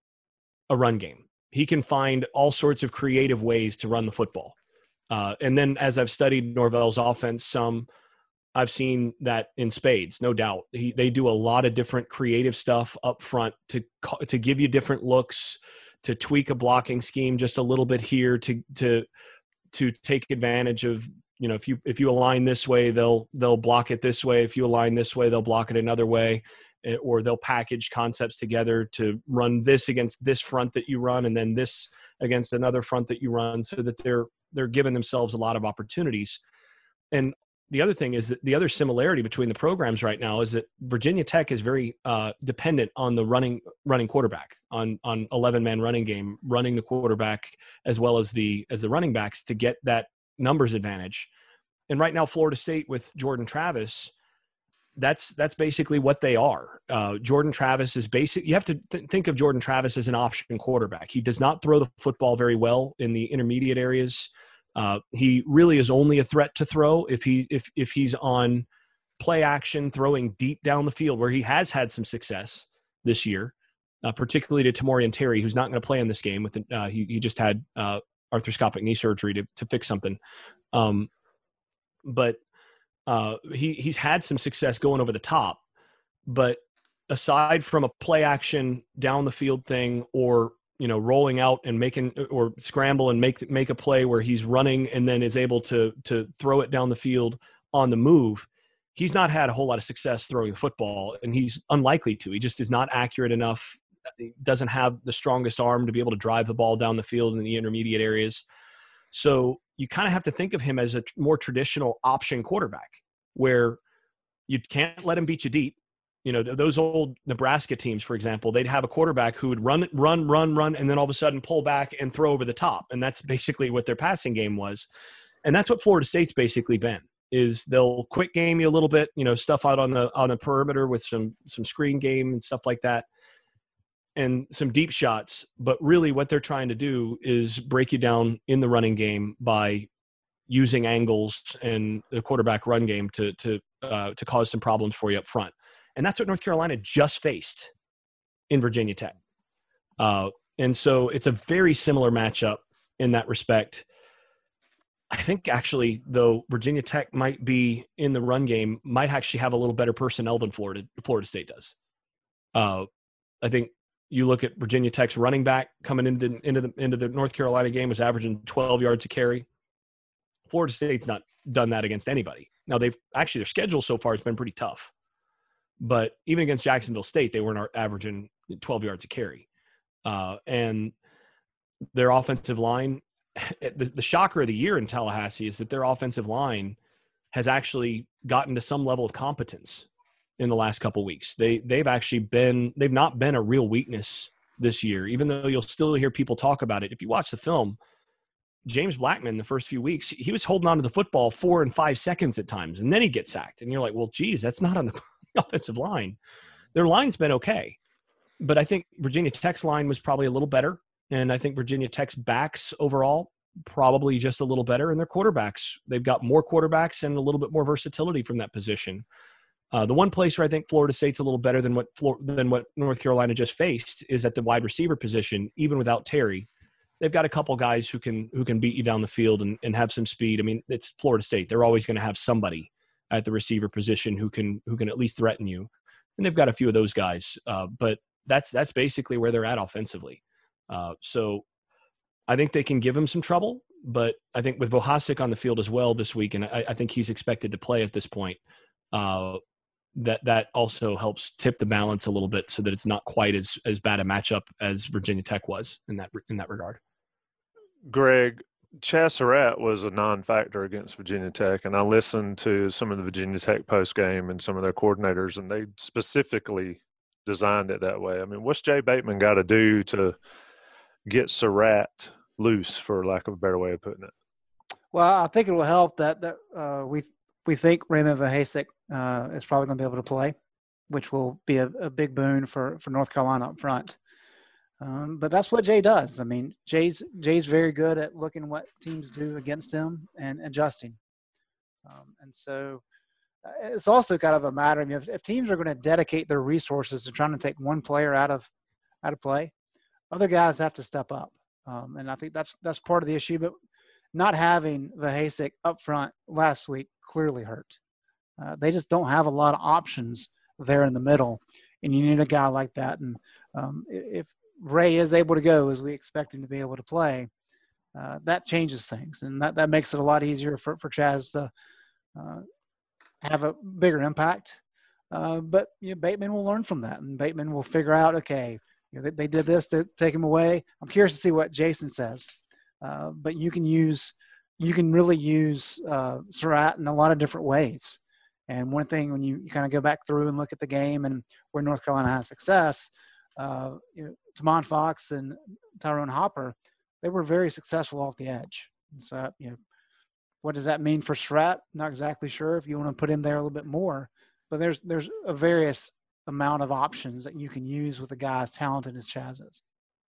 a run game. He can find all sorts of creative ways to run the football. Uh, and then as I've studied Norvell's offense some, I've seen that in spades, no doubt. He, they do a lot of different creative stuff up front to to give you different looks, to tweak a blocking scheme just a little bit here, to to to take advantage of, you know, if you if you align this way, they'll they'll block it this way. If you align this way, they'll block it another way. Or they'll package concepts together to run this against this front that you run, and then this against another front that you run, so that they're they're giving themselves a lot of opportunities. And the other thing is that the other similarity between the programs right now is that Virginia Tech is very uh, dependent on the running running quarterback, on on eleven man running game, running the quarterback as well as the as the running backs to get that numbers advantage. And right now, Florida State with Jordan Travis, that's that's basically what they are. Uh, Jordan Travis is basic. You have to th- think of Jordan Travis as an option quarterback. He does not throw the football very well in the intermediate areas. Uh, he really is only a threat to throw if he if if he's on play action, throwing deep down the field, where he has had some success this year, uh, particularly to Tamorrion Terry, who's not going to play in this game. With uh, he he just had uh, arthroscopic knee surgery to to fix something, um, but. Uh, he he's had some success going over the top, but aside from a play action down the field thing, or, you know, rolling out and making, or scramble and make make a play where he's running and then is able to to throw it down the field on the move, he's not had a whole lot of success throwing the football, and he's unlikely to. He just is not accurate enough. He doesn't have the strongest arm to be able to drive the ball down the field in the intermediate areas. So you kind of have to think of him as a more traditional option quarterback, where you can't let him beat you deep. You know, those old Nebraska teams, for example, they'd have a quarterback who would run, run, run, run, and then all of a sudden pull back and throw over the top. And that's basically what their passing game was. And that's what Florida State's basically been, is they'll quick game you a little bit, you know, stuff out on the on the perimeter with some some screen game and stuff like that, and some deep shots. But really what they're trying to do is break you down in the running game by using angles and the quarterback run game to to uh, to cause some problems for you up front. And that's what North Carolina just faced in Virginia Tech. Uh, and so it's a very similar matchup in that respect. I think actually, though, Virginia Tech might be in the run game, might actually have a little better personnel than Florida Florida State does. Uh, I think you look at Virginia Tech's running back coming into into the into the North Carolina game was averaging twelve yards a carry. Florida State's not done that against anybody. Now, they've actually, their schedule so far has been pretty tough. But even against Jacksonville State, they weren't averaging twelve yards a carry. Uh, and their offensive line, the, the shocker of the year in Tallahassee is that their offensive line has actually gotten to some level of competence in the last couple of weeks. They, they've actually been – they've not been a real weakness this year, even though you'll still hear people talk about it. If you watch the film – James Blackman, the first few weeks, he was holding on to the football four and five seconds at times, and then he'd get sacked. And you're like, well, geez, that's not on the offensive line. Their line's been okay. But I think Virginia Tech's line was probably a little better. And I think Virginia Tech's backs overall, probably just a little better. And their quarterbacks, they've got more quarterbacks and a little bit more versatility from that position. Uh, the one place where I think Florida State's a little better than what than what North Carolina just faced is at the wide receiver position, even without Terry. They've got a couple guys who can who can beat you down the field and, and have some speed. I mean, it's Florida State. They're always going to have somebody at the receiver position who can who can at least threaten you. And they've got a few of those guys. Uh, but that's that's basically where they're at offensively. Uh, so I think they can give him some trouble. But I think with Vohasek on the field as well this week, and I, I think he's expected to play at this point, uh, that that also helps tip the balance a little bit so that it's not quite as as bad a matchup as Virginia Tech was in that in that regard. Greg, Chaz Surratt was a non-factor against Virginia Tech, and I listened to some of the Virginia Tech post-game and some of their coordinators, and they specifically designed it that way. I mean, what's Jay Bateman got to do to get Surratt loose, for lack of a better way of putting it? Well, I think it will help that that uh, we we think Raymond Vahasek uh, is probably going to be able to play, which will be a, a big boon for, for North Carolina up front. Um, but that's what Jay does. I mean, Jay's Jay's very good at looking what teams do against him and adjusting. Um, and so uh, it's also kind of a matter of if, if teams are going to dedicate their resources to trying to take one player out of out of play, other guys have to step up. Um, and I think that's that's part of the issue. But not having Vahasek up front last week clearly hurt. Uh, they just don't have a lot of options there in the middle, and you need a guy like that. And um, if Ray is able to go as we expect him to be able to play, uh, that changes things, and that, that makes it a lot easier for, for Chaz to uh, have a bigger impact. Uh, but you know, Bateman will learn from that, and Bateman will figure out, okay, you know, they, they did this to take him away. I'm curious to see what Jason says. Uh, but you can use, you can really use uh, Surratt in a lot of different ways. And one thing, when you, you kind of go back through and look at the game and where North Carolina has success, uh, you know, Tamon Fox and Tyrone Hopper, they were very successful off the edge. And so, you know, what does that mean for Surratt? Not exactly sure if you want to put him there a little bit more, but there's there's a various amount of options that you can use with a guy as talented as Chaz is.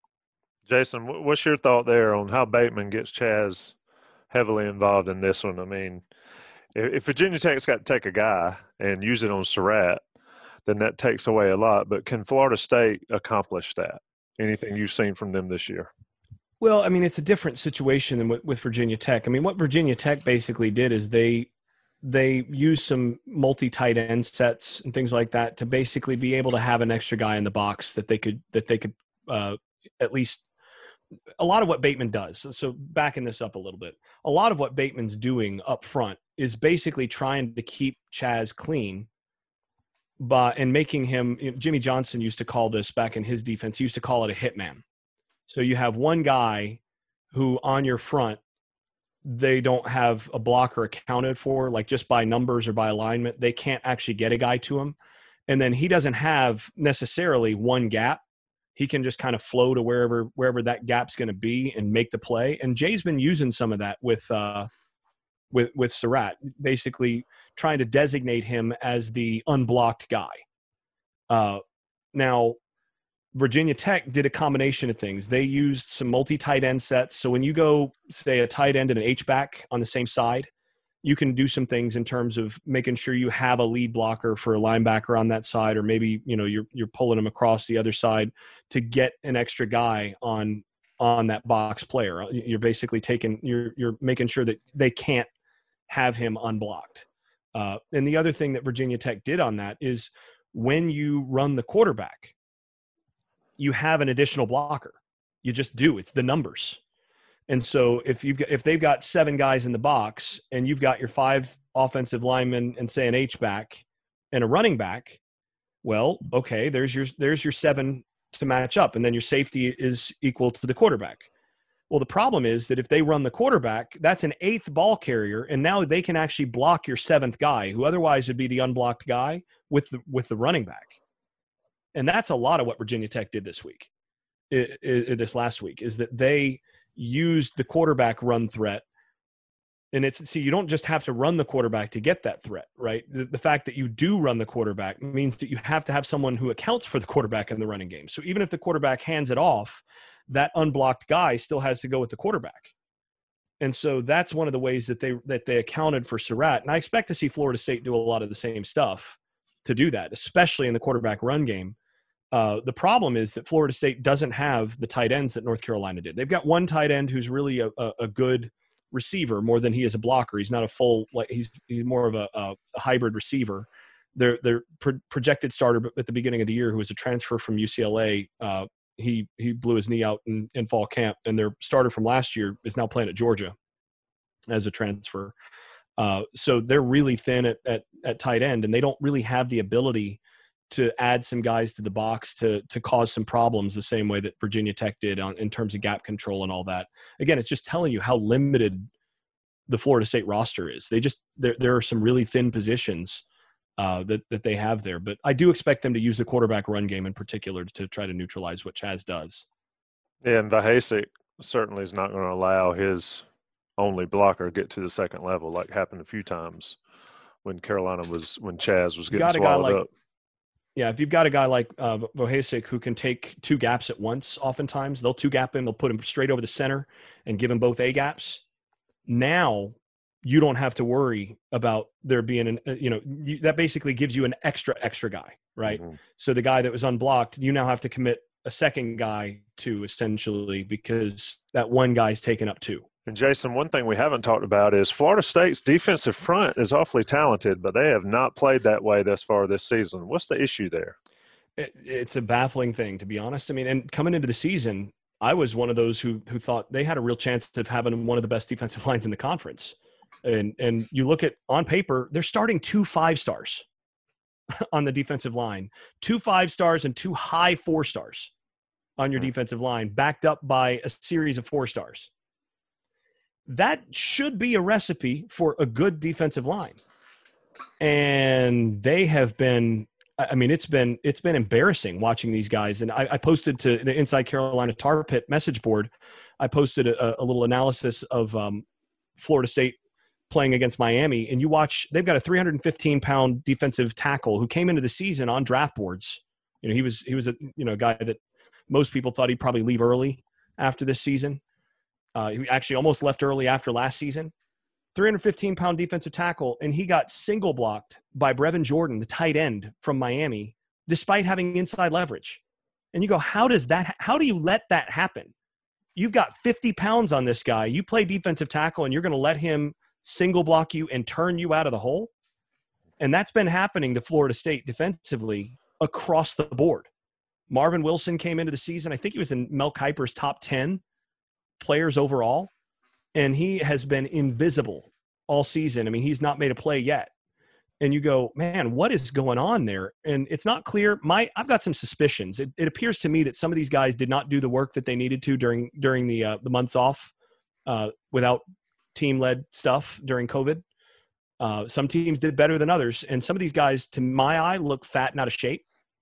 Jason, what's your thought there on how Bateman gets Chaz heavily involved in this one? I mean, if Virginia Tech's got to take a guy and use it on Surratt, then that takes away a lot. But can Florida State accomplish that? Anything you've seen from them this year? Well, I mean, it's a different situation than with, with Virginia Tech. I mean, what Virginia Tech basically did is they they used some multi-tight end sets and things like that to basically be able to have an extra guy in the box that they could that they could uh, at least – a lot of what Bateman does. So, so backing this up a little bit, a lot of what Bateman's doing up front is basically trying to keep Chaz clean by, and making him, you know, Jimmy Johnson used to call this back in his defense. He used to call it a hitman. So you have one guy who on your front, they don't have a blocker accounted for, like just by numbers or by alignment. They can't actually get a guy to him. And then he doesn't have necessarily one gap. He can just kind of flow to wherever wherever that gap's going to be and make the play. And Jay's been using some of that with uh, with with Surratt, basically trying to designate him as the unblocked guy. Uh, now, Virginia Tech did a combination of things. They used some multi-tight end sets. So when you go, say, a tight end and an H-back on the same side, you can do some things in terms of making sure you have a lead blocker for a linebacker on that side, or maybe, you know, you're you're pulling them across the other side to get an extra guy on on that box player. You're basically taking you're you're making sure that they can't have him unblocked. Uh, and the other thing that Virginia Tech did on that is when you run the quarterback, you have an additional blocker. You just do. It's the numbers. And so if you've got, if they've got seven guys in the box and you've got your five offensive linemen and say an H-back and a running back, well, okay, there's your there's your seven to match up, and then your safety is equal to the quarterback. Well, the problem is that if they run the quarterback, that's an eighth ball carrier, and now they can actually block your seventh guy, who otherwise would be the unblocked guy, with the, with the running back. And that's a lot of what Virginia Tech did this week, it, it, this last week, is that they – used the quarterback run threat. And it's, see, you don't just have to run the quarterback to get that threat, right? The, the fact that you do run the quarterback means that you have to have someone who accounts for the quarterback in the running game. So even if the quarterback hands it off, that unblocked guy still has to go with the quarterback. And so that's one of the ways that they, that they accounted for Surratt. And I expect to see Florida State do a lot of the same stuff to do that, especially in the quarterback run game. Uh, the problem is that Florida State doesn't have the tight ends that North Carolina did. They've got one tight end who's really a, a, a good receiver more than he is a blocker. He's not a full, like he's he's more of a, a, a hybrid receiver. Their their pro- projected starter at the beginning of the year, who was a transfer from U C L A, uh, he he blew his knee out in, in fall camp, and their starter from last year is now playing at Georgia as a transfer. Uh, so they're really thin at, at at tight end, and they don't really have the ability to add some guys to the box to to cause some problems the same way that Virginia Tech did on, in terms of gap control and all that. Again, it's just telling you how limited the Florida State roster is. They just there there are some really thin positions uh, that that they have there. But I do expect them to use the quarterback run game in particular to try to neutralize what Chaz does. Yeah, and Vahasek certainly is not going to allow his only blocker get to the second level, like happened a few times when Carolina was when Chaz was getting got a guy swallowed like, up. Yeah, if you've got a guy like uh, Vahasek who can take two gaps at once, oftentimes they'll two gap him, they'll put him straight over the center and give him both A gaps. Now you don't have to worry about there being an, you know, you, that basically gives you an extra, extra guy, right? Mm-hmm. So the guy that was unblocked, you now have to commit a second guy to essentially because that one guy's taken up two. And Jason, one thing we haven't talked about is Florida State's defensive front is awfully talented, but they have not played that way thus far this season. What's the issue there? It, it's a baffling thing, to be honest. I mean, and coming into the season, I was one of those who who thought they had a real chance of having one of the best defensive lines in the conference. And and you look at on paper, they're starting two five stars on the defensive line, two five stars and two high four stars on your mm-hmm. defensive line, backed up by a series of four stars. That should be a recipe for a good defensive line. And they have been, I mean, it's been, it's been embarrassing watching these guys. And I, I posted to the Inside Carolina Tar Pit message board, I posted a, a little analysis of um, Florida State playing against Miami. And you watch, they've got a three hundred fifteen pound defensive tackle who came into the season on draft boards. You know, he was, he was a, you know, a guy that most people thought he'd probably leave early after this season. Uh, he actually almost left early after last season. three hundred fifteen pound defensive tackle, and he got single blocked by Brevin Jordan, the tight end from Miami, despite having inside leverage. And you go, how does that, how do you let that happen? You've got fifty pounds on this guy. You play defensive tackle, and you're going to let him single block you and turn you out of the hole? And that's been happening to Florida State defensively across the board. Marvin Wilson came into the season. I think he was in Mel Kiper's top ten players overall, and he has been invisible all season. I mean, he's not made a play yet. And you go, man, what is going on there? And it's not clear. My, I've got some suspicions. It, it appears to me that some of these guys did not do the work that they needed to during during the uh, the months off uh, without team-led stuff during COVID. Uh, some teams did better than others, and some of these guys, to my eye, look fat and out of shape.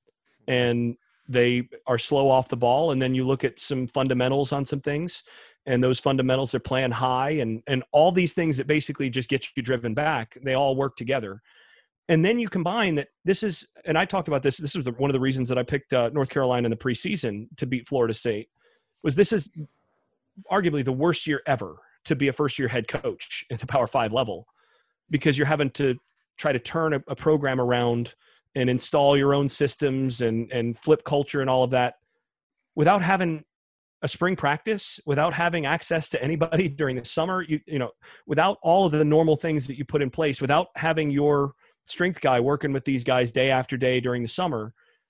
And they are slow off the ball. And then you look at some fundamentals on some things, and those fundamentals are playing high, and, and all these things that basically just get you driven back, they all work together. And then you combine that this is, and I talked about this, this was the, one of the reasons that I picked uh, North Carolina in the preseason to beat Florida State, was this is arguably the worst year ever to be a first-year head coach at the Power Five level, because you're having to try to turn a, a program around and install your own systems and, and flip culture and all of that without having a spring practice, without having access to anybody during the summer, you, you know, without all of the normal things that you put in place, without having your strength guy working with these guys day after day during the summer.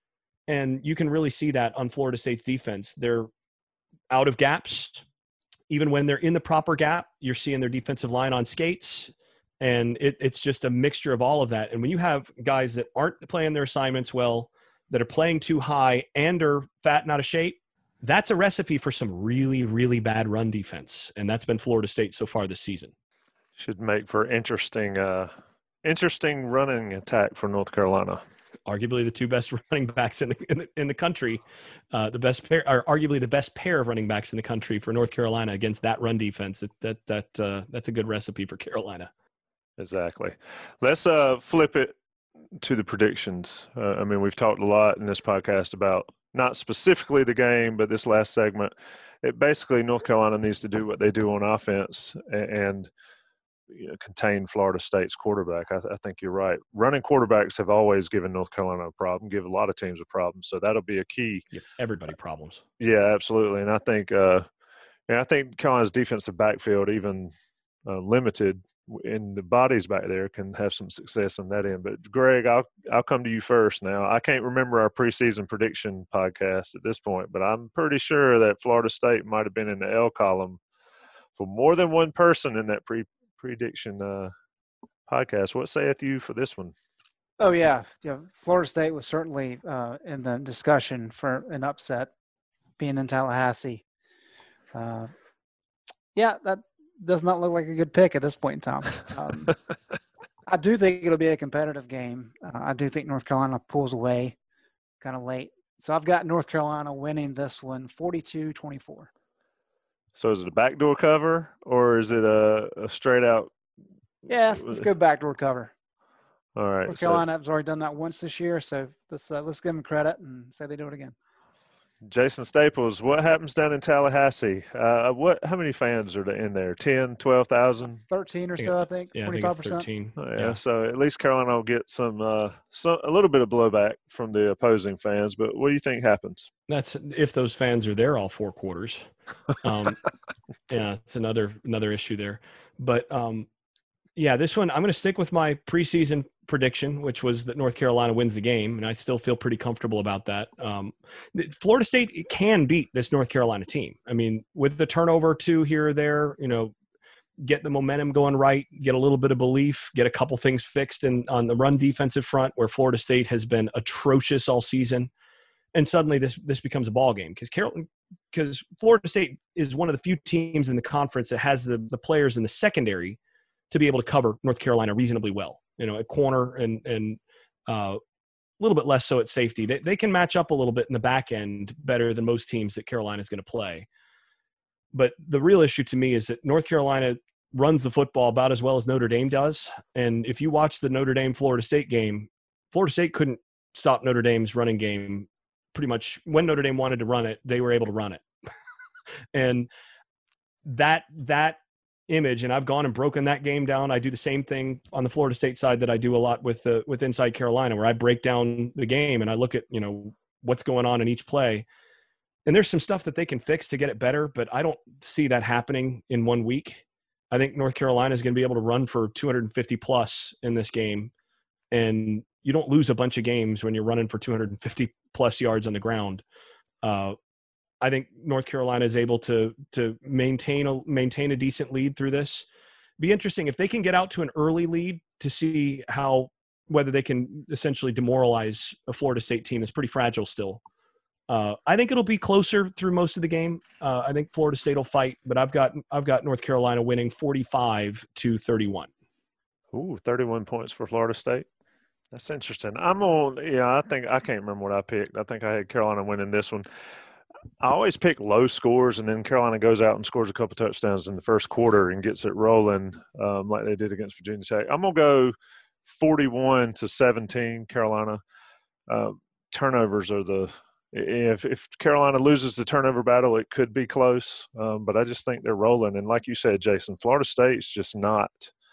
And you can really see that on Florida State's defense. They're out of gaps. Even when they're in the proper gap, you're seeing their defensive line on skates. And it, it's just a mixture of all of that. And when you have guys that aren't playing their assignments well, that are playing too high and are fat and out of shape, that's a recipe for some really, really bad run defense. And that's been Florida State so far this season. Should make for interesting, uh, interesting running attack for North Carolina. Arguably the two best running backs in the in the, in the country, uh, the best pair, or arguably the best pair of running backs in the country for North Carolina against that run defense. It, that that uh, that's a good recipe for Carolina. Exactly. Let's uh, flip it to the predictions. Uh, I mean, we've talked a lot in this podcast about not specifically the game, but this last segment. It basically, North Carolina needs to do what they do on offense and, and you know, contain Florida State's quarterback. I, th- I think you're right. Running quarterbacks have always given North Carolina a problem, give a lot of teams a problem. So that'll be a key. Give everybody problems. Yeah, absolutely. And I think, uh, and I think Carolina's defensive backfield, even uh, limited in the bodies back there, can have some success in that end. But Greg, I'll I'll come to you first now. I can't remember our preseason prediction podcast at this point, but I'm pretty sure that Florida State might have been in the L column for more than one person in that pre prediction uh, podcast. What saith you for this one? Oh, yeah. yeah. Florida State was certainly uh, in the discussion for an upset being in Tallahassee. Uh, yeah, that does not look like a good pick at this point in time. Um, I do think it'll be a competitive game. Uh, I do think North Carolina pulls away kind of late. So I've got North Carolina winning this one forty-two twenty-four. So is it a backdoor cover or is it a, a straight out? Yeah, let's go backdoor cover. All right. North Carolina so, has already done that once this year, so let's uh, let's give them credit and say they do it again. Jason Staples, what happens down in Tallahassee? Uh, what? How many fans are in there? ten, twelve thousand? thirteen or so, I think. Yeah, twenty-five percent. I think it's thirteen. Oh, yeah. yeah, so at least Carolina will get some, uh, some, a little bit of blowback from the opposing fans. But what do you think happens? That's if those fans are there all four quarters. Um, yeah, it's another another issue there. But um, yeah, this one I'm going to stick with my preseason prediction, which was that North Carolina wins the game, and I still feel pretty comfortable about that. Um, Florida State can beat this North Carolina team. I mean, with the turnover or two here or there, you know, get the momentum going right, get a little bit of belief, get a couple things fixed in, on the run defensive front where Florida State has been atrocious all season, and suddenly this this becomes a ball game because Carolina. Because Florida State is one of the few teams in the conference that has the, the players in the secondary to be able to cover North Carolina reasonably well. You know, at corner and and uh, a little bit less so at safety. They they can match up a little bit in the back end better than most teams that Carolina is going to play. But the real issue to me is that North Carolina runs the football about as well as Notre Dame does. And if you watch the Notre Dame-Florida State game, Florida State couldn't stop Notre Dame's running game. Pretty much when Notre Dame wanted to run it, they were able to run it. and that that image, and I've gone and broken that game down. I do the same thing on the Florida State side that I do a lot with the with Inside Carolina, where I break down the game and I look at, you know, what's going on in each play. And there's some stuff that they can fix to get it better, but I don't see that happening in one week. I think North Carolina is going to be able to run for two hundred fifty plus in this game. And you don't lose a bunch of games when you're running for two hundred fifty plus yards on the ground. Uh, I think North Carolina is able to to maintain a maintain a decent lead through this. Be interesting if they can get out to an early lead to see how whether they can essentially demoralize a Florida State team that's pretty fragile still. Uh, I think it'll be closer through most of the game. Uh, I think Florida State will fight, but I've got I've got North Carolina winning forty-five to thirty-one. Ooh, thirty-one points for Florida State. That's interesting. I'm on, yeah, I think, I can't remember what I picked. I think I had Carolina winning this one. I always pick low scores, and then Carolina goes out and scores a couple touchdowns in the first quarter and gets it rolling um, like they did against Virginia Tech. I'm going to go forty-one to seventeen, Carolina. Uh, turnovers are the if, – if Carolina loses the turnover battle, it could be close, um, but I just think they're rolling. And like you said, Jason, Florida State's just not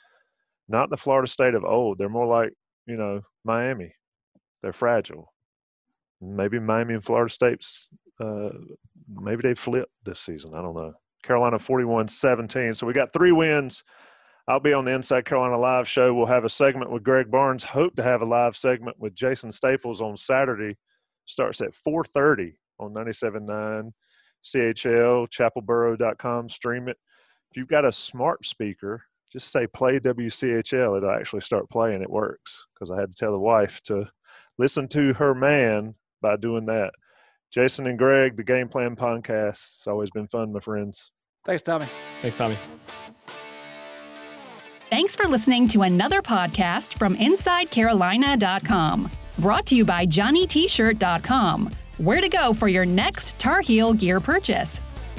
not the Florida State of old. They're more like, you know, Miami. They're fragile. Maybe Miami and Florida State's uh, maybe they flipped this season. I don't know. Carolina forty-one seventeen. So we got three wins. I'll be on the Inside Carolina live show. We'll have a segment with Greg Barnes. Hope to have a live segment with Jason Staples on Saturday. Starts at four thirty on ninety-seven point nine C H L, chapel borough dot com. Stream it. If you've got a smart speaker, just say play W C H L. It'll actually start playing. It works because I had to tell the wife to listen to her man by doing that. Jason and Greg, the Game Plan Podcast. It's always been fun, my friends. Thanks, Tommy. Thanks, Tommy. Thanks for listening to another podcast from inside carolina dot com. Brought to you by johnny t shirt dot com. Where to go for your next Tar Heel gear purchase.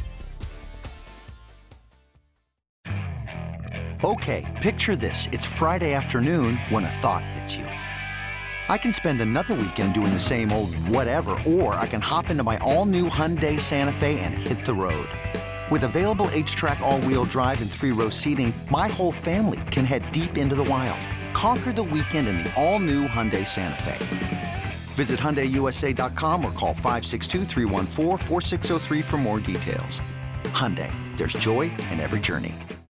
Okay, picture this. It's Friday afternoon when a thought hits you. I can spend another weekend doing the same old whatever, or I can hop into my all-new Hyundai Santa Fe and hit the road. With available H-Track all-wheel drive and three-row seating, my whole family can head deep into the wild. Conquer the weekend in the all-new Hyundai Santa Fe. Visit Hyundai U S A dot com or call five six two, three one four, four six zero three for more details. Hyundai, there's joy in every journey.